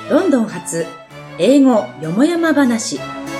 ロンドン発英語よもやま話。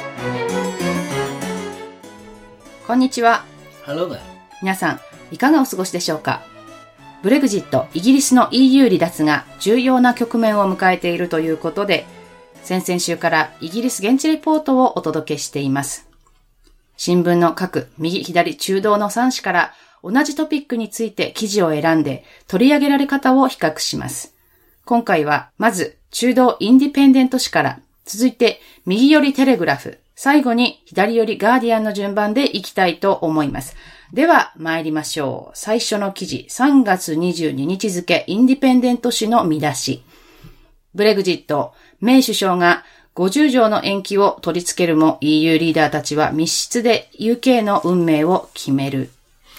こんにちは。 Hello there. 皆さんいかがお過ごしでしょうか。ブレグジット、イギリスの EU 離脱が重要な局面を迎えているということで、先々週からイギリス現地レポートをお届けしています。新聞の各右左中道の3紙から同じトピックについて記事を選んで取り上げられ方を比較します。今回はまず中道インディペンデント紙から、続いて右寄りテレグラフ、最後に左寄りガーディアンの順番でいきたいと思います。では参りましょう。最初の記事、3月22日付インディペンデント紙の見出し。ブレグジット、メイ首相が50条の延期を取り付けるも EU リーダーたちは密室で UK の運命を決める。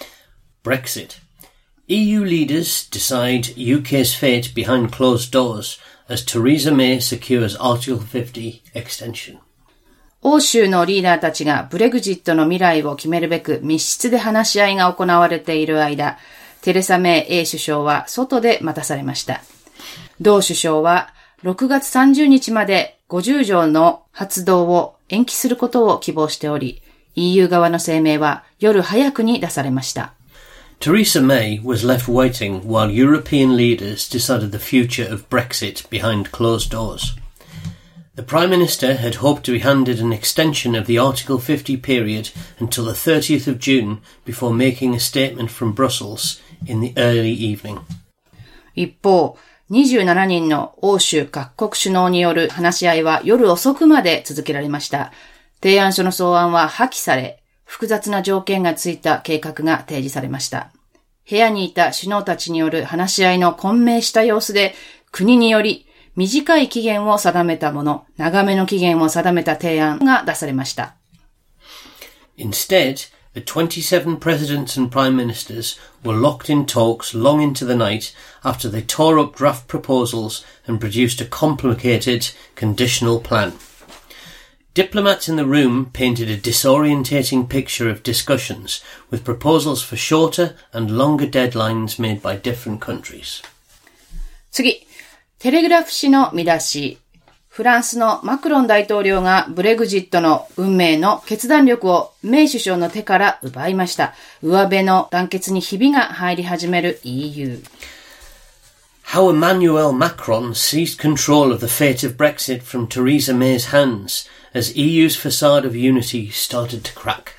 Brexit. EU leaders decide UK's fate behind closed doors as Theresa May secures Article 50 extension. 欧州のリーダーたちがブレグジットの未来を決めるべく密室で話し合いが行われている間、テレサ・メイ A 首相は外で待たされました。同首相は6月30日まで50条の発動を延期することを希望しており、EU 側の声明は夜早くに出されました。 Theresa May was left waiting while European leaders decided the future of Brexit behind closed doors. The Prime Minister had hoped to be handed an extension of the Article 50 period until the 30th of June before making a statement from Brussels in the early evening. 一方、27人の欧州各国首脳による話し合いは夜遅くまで続けられました。提案書の草案は破棄され、複雑な条件がついた計画が提示されました。部屋にいた首脳たちによる話し合いの混迷した様子で、国により短い期限を定めたもの、長めの期限を定めた提案が出されました。 Instead, the 27 presidents and prime ministers were locked in talks long into the night after they tore up draft proposals and produced a complicated conditional plan.Diplomats in the room painted a disorientating picture of discussions with proposals for shorter and longer deadlines made by different countries. 次、テレグラフ紙の見出し。フランスのマクロン大統領がブレグジットの運命の決断力をメイ首相の手から奪いました。上辺の団結にひびが入り始める EU。How Emmanuel Macron seized control of the fate of Brexit from Theresa May's hands as EU's facade of unity started to crack.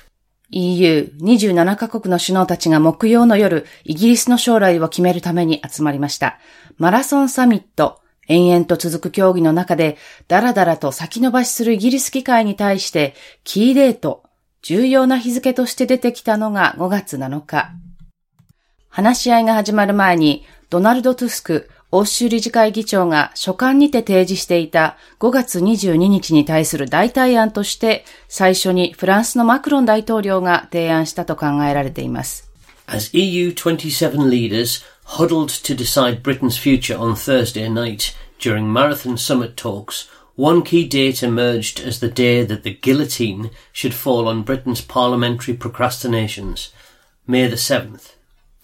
EU27 カ国の首脳たちが木曜の夜、イギリスの将来を決めるために集まりました。マラソンサミット、延々と続く協議の中で、だらだらと先延ばしするイギリス議会に対して、キーデート、重要な日付として出てきたのが5月7日。話し合いが始まる前に、ドナルド・トゥスク欧州理事会議長が書簡にて提示していた5月22日に対する代替案として最初にフランスのマクロン大統領が提案したと考えられています。 As EU27 leaders huddled to decide Britain's future on Thursday night during marathon summit talks, one key date emerged as the day that the guillotine should fall on Britain's parliamentary procrastinations, May the 7th.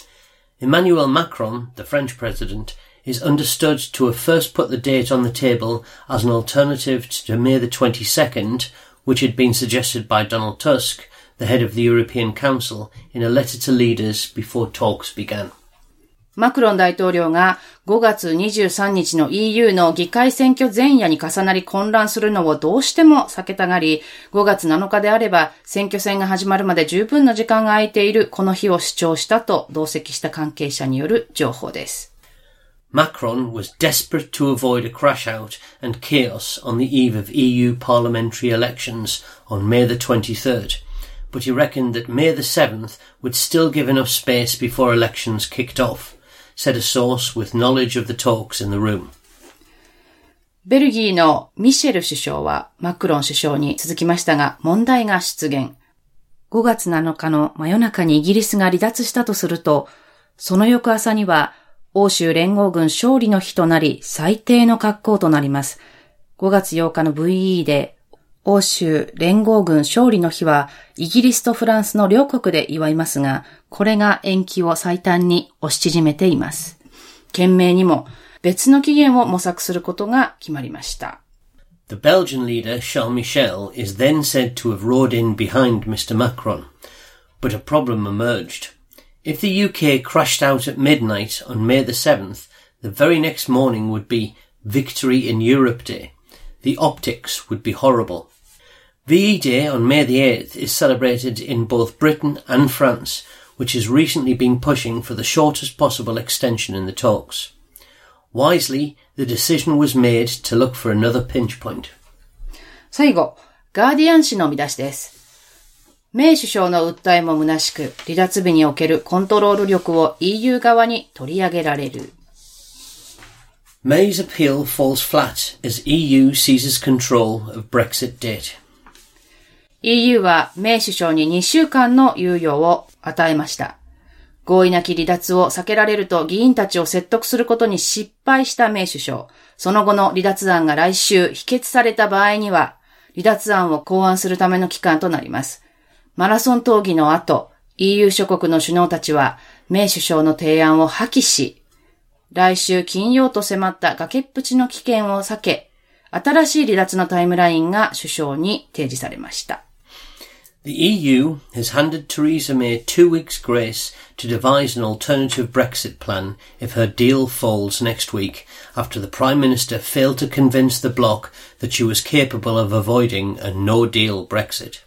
Emmanuel Macron, the French president, is understood to have first put the date on the table as an alternative to May the 22nd, which had been suggested by Donald Tusk, the head of the European Council, in a letter to leaders before talks began. マクロン大統領が5月23日の EU の議会選挙前夜に重なり混乱するのをどうしても避けたがり、5月7日であれば選挙戦が始まるまで十分の時間が空いているこの日を主張したと同席した関係者による情報です。 Macron was desperate to avoid a crash-out and chaos on the eve of EU parliamentary elections on May the 23rd, but he reckoned that May the 7th would still give enough space before elections kicked off, said a source with knowledge of the talks in the room. ベルギーのミシェル首相はマクロン首相に続きましたが問題が出現。5月7日の真夜中にイギリスが離脱したとすると、その翌朝には欧州連合軍勝利の日となり最低の格好となります。5月8日の VE で欧州連合軍勝利の日はイギリスとフランスの両国で祝いますが、これが延期を最短に押し縮めています。懸命にも別の期限を模索することが決まりました。 The Belgian leader, Charles Michel, is then said to have rode in behind Mr. Macron, but a problem emerged. If the UK crashed out at midnight on May the 7th, the very next morning would be Victory in Europe Day. The optics would be horrible. VE Day on May the 8th is celebrated in both Britain and France, which has recently been pushing for the shortest possible extension in the talks. Wisely, the decision was made to look for another pinch point. 最後、ガーディアン紙の見出しです。メイ首相の訴えも虚しく、離脱日におけるコントロール力を EU 側に取り上げられる。 May's appeal falls flat as EU seizes control of Brexit date. EU はメイ首相に2週間の猶予を与えました。合意なき離脱を避けられると議員たちを説得することに失敗したメイ首相。その後の離脱案が来週否決された場合には、離脱案を考案するための期間となります。マラソン討議の後、EU 諸国の首脳たちは、メイ首相の提案を破棄し、来週金曜と迫った崖っぷちの危険を避け、新しい離脱のタイムラインが首相に提示されました。 The EU has handed Theresa May 2 weeks' grace to devise an alternative Brexit plan if her deal falls next week after the Prime Minister failed to convince the bloc that she was capable of avoiding a no-deal Brexit.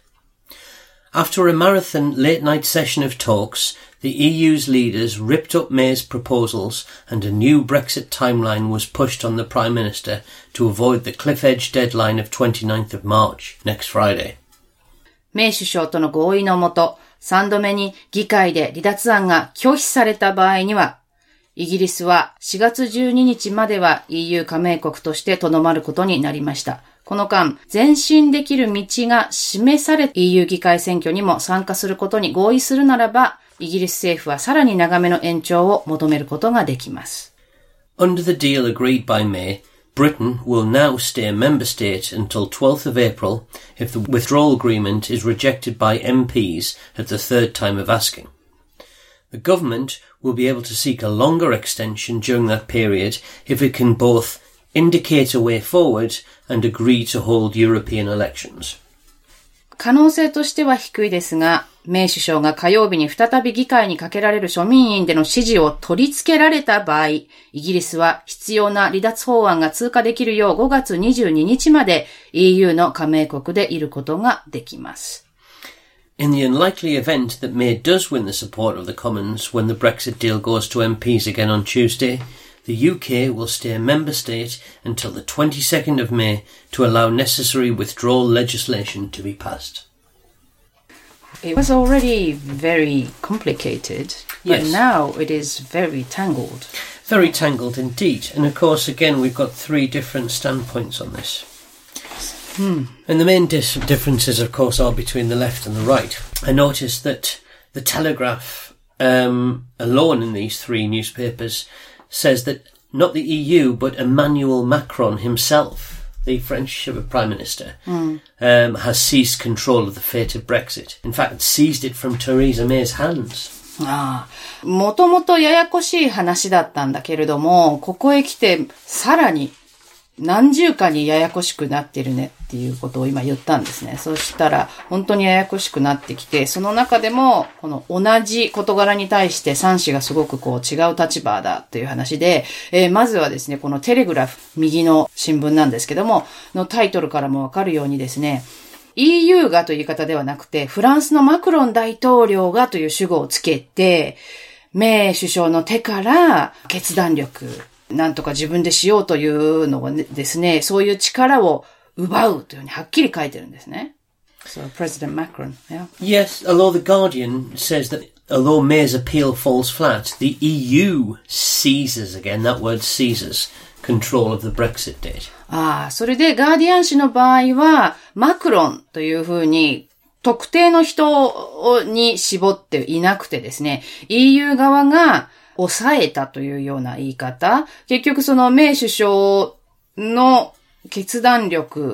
After a marathon late-night session of talks, the EU's leaders ripped up May's proposals and a new Brexit timeline was pushed on the Prime Minister to avoid the cliff-edge deadline of 29th of March, next Friday. メイ首相との合意のもと、3度目に議会で離脱案が拒否された場合には、イギリスは4月12日までは EU 加盟国として留まることになりました。この間、前進できる道が示され、EU 議会選挙にも参加することに合意するならば、イギリス政府はさらに長めの延長を求めることができます。 Under the deal agreed by May, Britain will now stay a member state until 12th of April if the withdrawal agreement is rejected by MPs at the third time of asking. The government will be able to seek a longer extension during that period if it can both indicate a way forward and agree to hold European elections. 可能性としては低いですが、メイ首相が火曜日に再び議会にかけられる庶民院での支持を取り付けられた場合、イギリスは必要な離脱法案が通過できるよう5月22日まで EU の加盟国でいることができます。 In the unlikely event that May does win the support of the Commons when the Brexit deal goes to MPs again on Tuesday, the UK will stay a member state until the 22nd of May to allow necessary withdrawal legislation to be passed. It was already very complicated, but yes. Now it is very tangled. Very tangled indeed. And of course, again, we've got three different standpoints on this. And the main differences, of course, are between the left and the right. I noticed that the Telegraph alone in these three newspapers says that not the EU, but Emmanuel Macron himself, the French Prime Minister, has seized control of the fate of Brexit. In fact, seized it from Theresa May's hands. もともとややこしい話だったんだけれども、ここへ来てさらに何重かにややこしくなってるねっていうことを今言ったんですね。そしたら本当にややこしくなってきて、その中でもこの同じ事柄に対して3氏がすごくこう違う立場だという話で、まずはですね、このテレグラフ、右の新聞なんですけども、のタイトルからもわかるようにですね、EU がという言い方ではなくて、フランスのマクロン大統領がという主語をつけて、メイ首相の手から決断力、なんとか自分でしようというのをですね、そういう力を奪うというふうにはっきり書いてるんですね。So President Macron, yeah. Yes, although the Guardian says that although May's appeal falls flat, the EU seizes, again that word seizes, control of the Brexit date. それでガーディアン紙の場合は、マクロンというふうに特定の人に絞っていなくてですね、EU 側が抑えたというような言い方。結局そのメイ首相の決断力、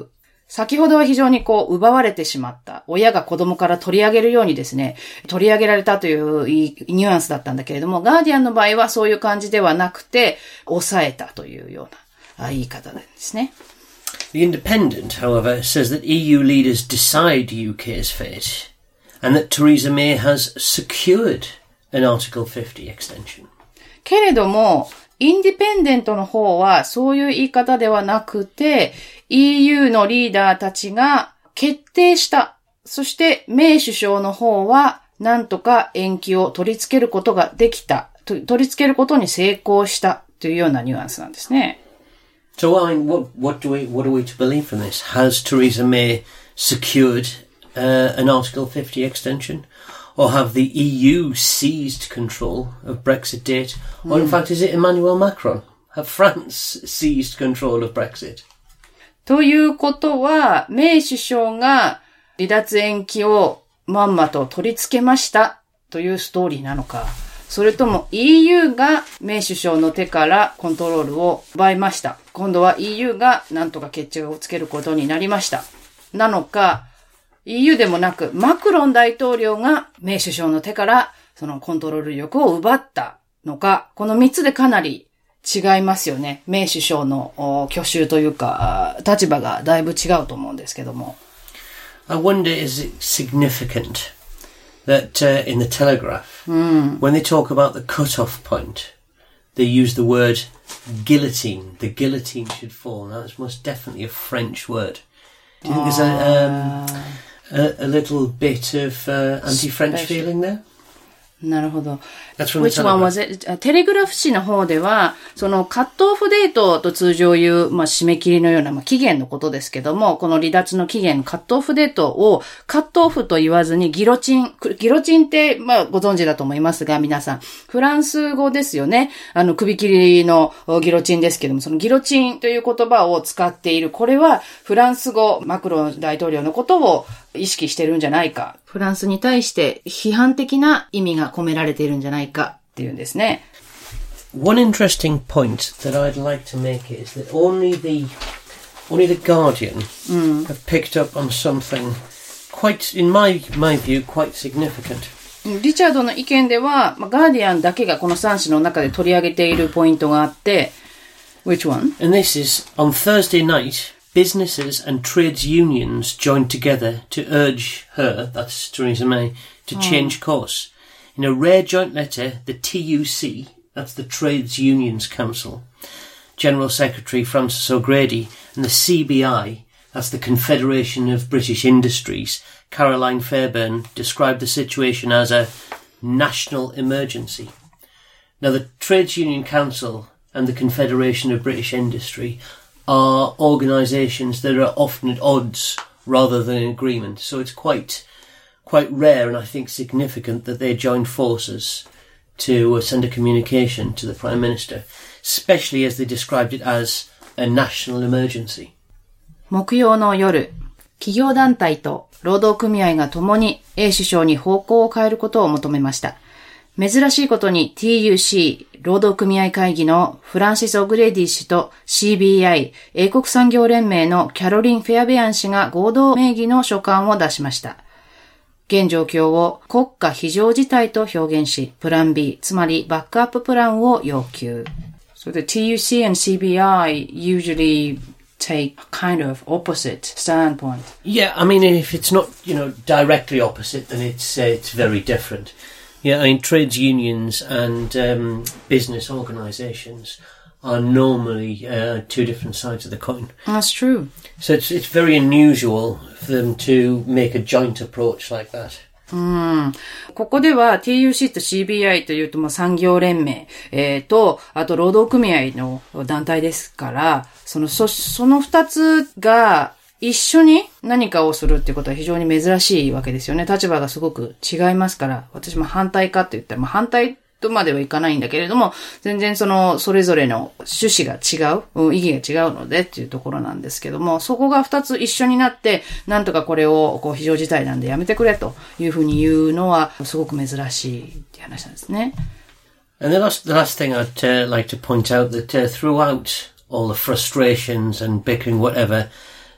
先ほどは非常に奪われてしまった。親が子供から取り上げるようにですね、取り上げられたというニュアンスだったんだけれども、ガーディアンの場合はそういう感じではなくて、抑えたというような言い方ですね。 The Independent, however, says that EU leaders decide UK's fate, and that Theresa May has secured an Article 50 extension. けれども、インディペンデントの方はそういう言い方ではなくて、EU のリーダーたちが決定した。そしてメイ首相の方はなんとか延期を取り付けることができた。取り付けることに成功したというようなニュアンスなんですね。 So, what are we to believe from this? Has Theresa May secured an Article 50 extension? Or have the EU seized control of Brexit date? Or in fact, is it Emmanuel Macron? Have France seized control of Brexit? ということは、メイ首相が離脱延期をまんまと取り付けましたというストーリーなのか、それとも EU がメイ首相の手からコントロールを奪いました。今度は EU がなんとか決着をつけることになりました。なのか、EU でもなくマクロン大統領がメイ首相の手からそのコントロール力を奪ったのか、この3つでかなり違いますよね。メイ首相の去就というか立場がだいぶ違うと思うんですけども。 I wonder, is it significant that in the Telegraph, when they talk about the cut-off point, they use the word guillotine. The guillotine should fall. Now, it's most definitely a French word. Do you think there's a little bit of anti-French feeling there? なるほど。 That's from the Which one was it? テレグラフ紙の方では、そのカットオフデートと通常言う、締め切りのような、期限のことですけども、この離脱の期限、カットオフデートをカットオフと言わずにギロチン。ギロチンって、ご存知だと思いますが、皆さん。フランス語ですよね。首切りのギロチンですけども、そのギロチンという言葉を使っている。これはフランス語、マクロン大統領のことを意識してるんじゃないか。フランスに対して批判的な意味が込められているんじゃないかっていうんですね。 One interesting point that I'd like to make is that only the Guardian have picked up on something quite, in my view, quite significant. リチャードの意見では、ガーディアンだけがこの3紙の中で取り上げているポイントがあって、Which one? And this is, on Thursday night, businesses and trades unions joined together to urge her, that's Theresa May, to change course. In a rare joint letter, the TUC, that's the Trades Unions Council, General Secretary Francis O'Grady, and the CBI, that's the Confederation of British Industries, Caroline Fairbairn, described the situation as a national emergency. Now, the Trades Union Council and the Confederation of British Industry are organisations that are often at odds rather than in agreement. So it's quite rare and I think significant that they joined forces to send a communication to the Prime Minister, especially as they described it as a national emergency. 木曜の夜、企業団体と労働組合が共に A 首相に方向を変えることを求めました。珍しいことに TUC 労働組合会議のフランシス・オグレディ氏と CBI 英国産業連盟のキャロリン・フェアベアン氏が合同名義の書簡を出しました。現状況を国家非常事態と表現し、プラン B、つまりバックアッププランを要求。So the TUC and CBI usually take kind of opposite standpoint. Yeah, I mean, if it's not, directly opposite, then it's very different. Yeah, I mean, trades unions and business organisations are normally two different sides of the coin. That's true. So it's very unusual for them to make a joint approach like that. ここでは TUC と CBI というと産業連盟、とあと労働組合の団体ですからその二つが一緒に何かをするっていうことは非常に珍しいわけですよね。立場がすごく違いますから私も反対かって言ったら反対とまではいかないんだけれども全然それぞれの趣旨が違う意義が違うのでっていうところなんですけどもそこが二つ一緒になってなんとかこれを非常事態なんでやめてくれというふうに言うのはすごく珍しいって話なんですね。 And the last thing I'd like to point out that throughout all the frustrations and bickering whatever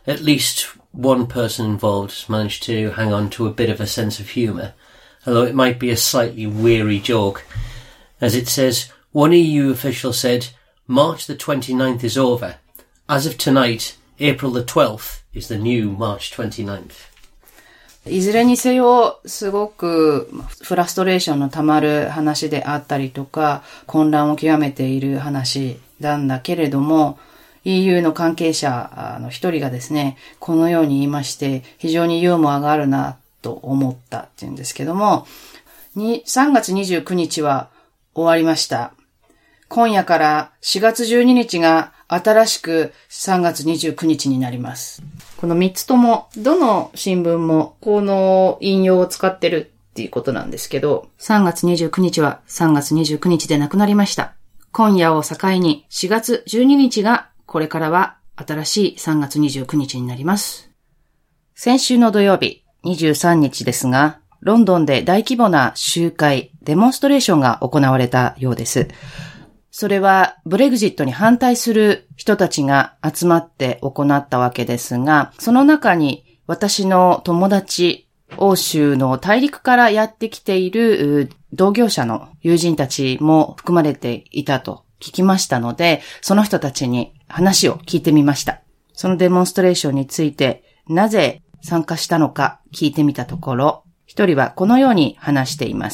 at least one person involved has managed to hang on to a bit of a sense of humour, although it might be a slightly weary joke. As it says, one EU official said, March the 29th is over. As of tonight, April the 12th is the new March 29th. いずれにせよ、すごくフラストレーションのたまる話であったりとか、混乱を極めている話なんだけれども、EU の関係者の一人がですね、このように言いまして、非常にユーモアがあるなと思ったっていうんですけども、3月29日は終わりました。今夜から4月12日が新しく3月29日になります。この3つとも、どの新聞もこの引用を使ってるっていうことなんですけど、3月29日は3月29日でなくなりました。今夜を境に4月12日がこれからは新しい3月29日になります。先週の土曜日23日ですが、ロンドンで大規模な集会、デモンストレーションが行われたようです。それはブレグジットに反対する人たちが集まって行ったわけですが、その中に私の友達、欧州の大陸からやってきている同業者の友人たちも含まれていたと聞きましたので、その人たちに話を聞いてみました。そのデモンストレーションについてなぜ参加したのか聞いてみたところ、一人はこのように話しています。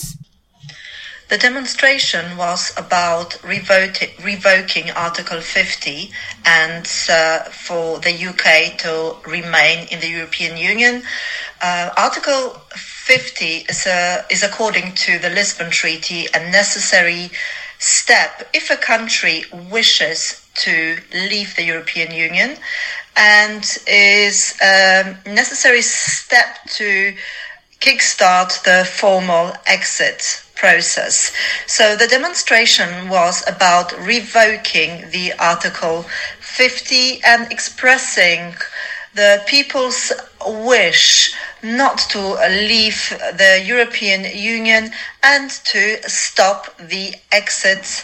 The demonstration was about revoking Article 50 and for the UK to remain in the European Union. Article 50 is according to the Lisbon Treaty a necessary step if a country wishes to leave the European Union, and is a necessary step to kickstart the formal exit process. So the demonstration was about revoking the Article 50 and expressing the people's wish not to leave the European Union and to stop the exit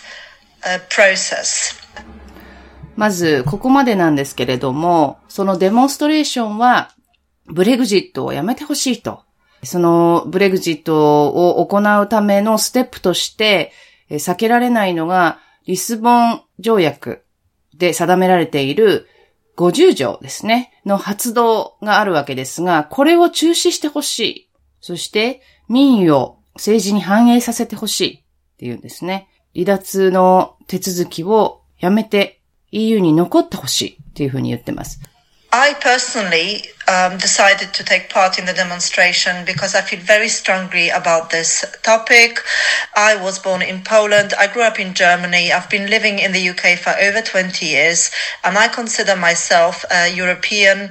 process. まず、ここまでなんですけれども、そのデモンストレーションは、ブレグジットをやめてほしいと。そのブレグジットを行うためのステップとして、避けられないのが、リスボン条約で定められている50条ですね、の発動があるわけですが、これを中止してほしい。そして、民意を政治に反映させてほしいっていうんですね。離脱の手続きをやめて EU に残ってほしいっていうふうに言ってます。 I personally decided to take part in the demonstration because I feel very strongly about this topic. I was born in Poland. I grew up in Germany. I've been living in the UK for over 20 years, and I consider myself a European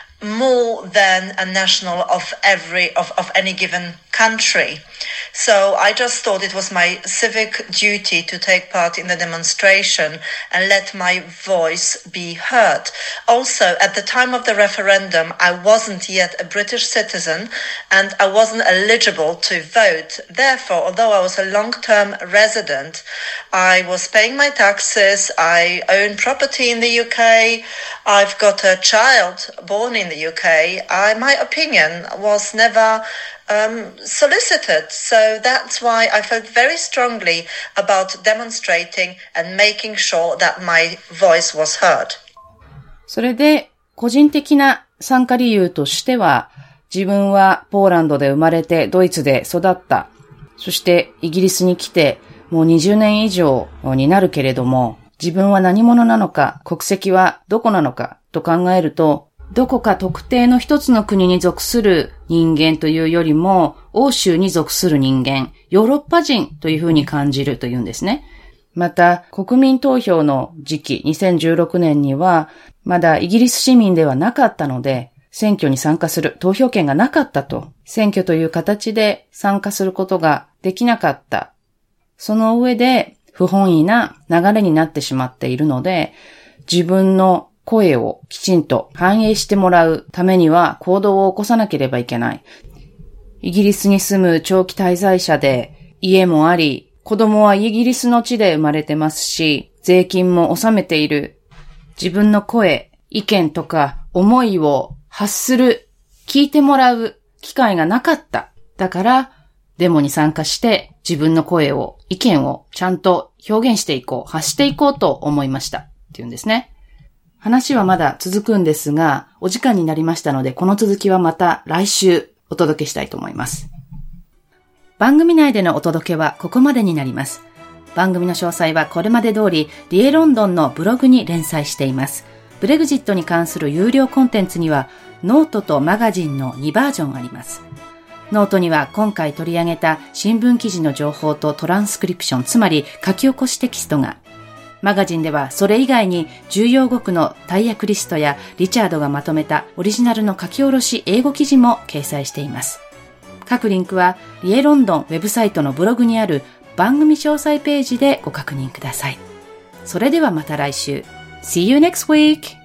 more than a national of any given country. So I just thought it was my civic duty to take part in the demonstration and let my voice be heard. Also, at the time of the referendum, I wasn't yet a British citizen and I wasn't eligible to vote. Therefore, although I was a long-term resident, I was paying my taxes, I own property in the UK, I've got a child born in the UK. My opinion was never solicited. So that's why I felt very strongly about demonstrating and making sure that my voice was heard. それで、個人的な参加理由としては、自分はポーランドで生まれてドイツで育った。そしてイギリスに来てもう20年以上になるけれども、自分は何者なのか、国籍はどこなのかと考えると、どこか特定の一つの国に属する人間というよりも、欧州に属する人間、ヨーロッパ人というふうに感じるというんですね。また、国民投票の時期、2016年には、まだイギリス市民ではなかったので、選挙に参加する投票権がなかったと、選挙という形で参加することができなかった。その上で、不本意な流れになってしまっているので、自分の声をきちんと反映してもらうためには行動を起こさなければいけない。イギリスに住む長期滞在者で家もあり、子供はイギリスの地で生まれてますし、税金も納めている。自分の声、 意見とか思いを発する、聞いてもらう機会がなかった。だから、デモに参加して自分の声を、意見をちゃんと表現していこう、発していこうと思いました。っていうんですね。話はまだ続くんですが、お時間になりましたので、この続きはまた来週お届けしたいと思います。番組内でのお届けはここまでになります。番組の詳細はこれまで通り、リエロンドンのブログに連載しています。ブレグジットに関する有料コンテンツには、ノートとマガジンの2バージョンあります。ノートには今回取り上げた新聞記事の情報とトランスクリプション、つまり書き起こしテキストが、マガジンではそれ以外に重要語句の大訳リストやリチャードがまとめたオリジナルの書き下ろし英語記事も掲載しています。各リンクはリエロンドンウェブサイトのブログにある番組詳細ページでご確認ください。それではまた来週。See you next week!